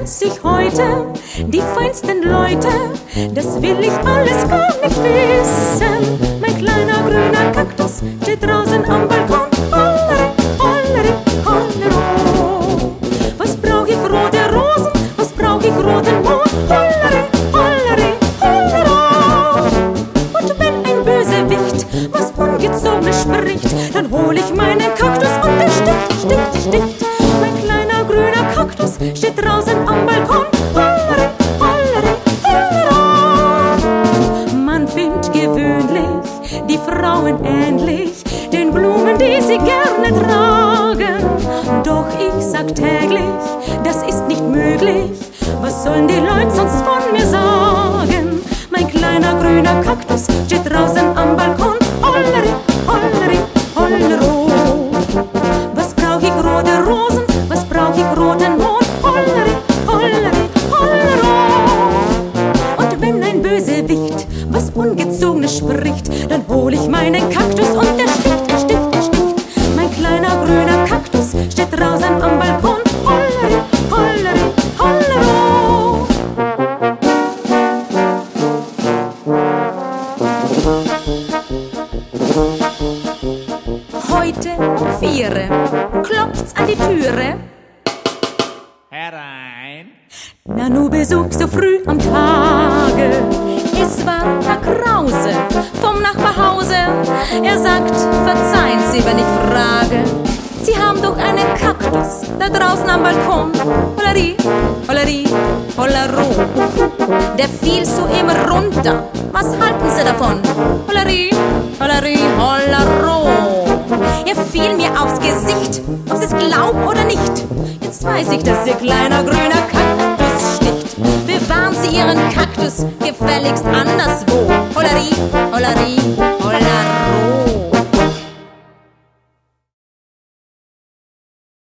sich heute die feinsten Leute, das will ich alles gar nicht wissen. Mein kleiner grüner Kaktus steht draußen am Balkon. Hollere, hollere, hollero. Was brauch ich rote Rosen, was brauch ich roten Mond? Hollere, hollere, hollero. Und wenn ein Bösewicht was Ungezogenes spricht, dann hol ich meinen Kaktus und der sticht, sticht, sticht. Mein kleiner grüner Kaktus steht draußen am Balkon. Hollere, hollere, hollero. Man findet gewöhnlich die Frauen ähnlich den Blumen, die sie gerne tragen. Doch ich sag täglich, das ist nicht möglich. Was sollen die Leute sonst von mir sagen? Mein kleiner grüner Kaktus steht draußen am Balkon. Hollere, hollere, hollero. Was brauch ich rote Rosen, was brauch ich roten Mond? Hollere, hollere, hollero. Und wenn ein Bösewicht was Ungezogenes spricht, dann hol ich meinen Kaktus und der sticht, der sticht, der sticht. Mein kleiner grüner Kaktus steht draußen am Balkon. Hollere, hollere, hollero. Heute um 4 klopft's an die Türe. Herein. Nanu Besuch so früh am Tage. Es war Herr Krause vom Nachbarhause. Er sagt, verzeihen Sie, wenn ich frage, Sie haben doch einen Kaktus da draußen am Balkon. Holleri, holleri, hollero. Der fiel so immer runter. Was halten Sie davon? Holleri, holleri, hollero. Er fiel mir aufs Gesicht, ob Sie es glauben oder nicht. Jetzt weiß ich, dass Ihr kleiner grüner Kaktus sticht. Bewahren Sie Ihren Kaktus gefälligst anderswo.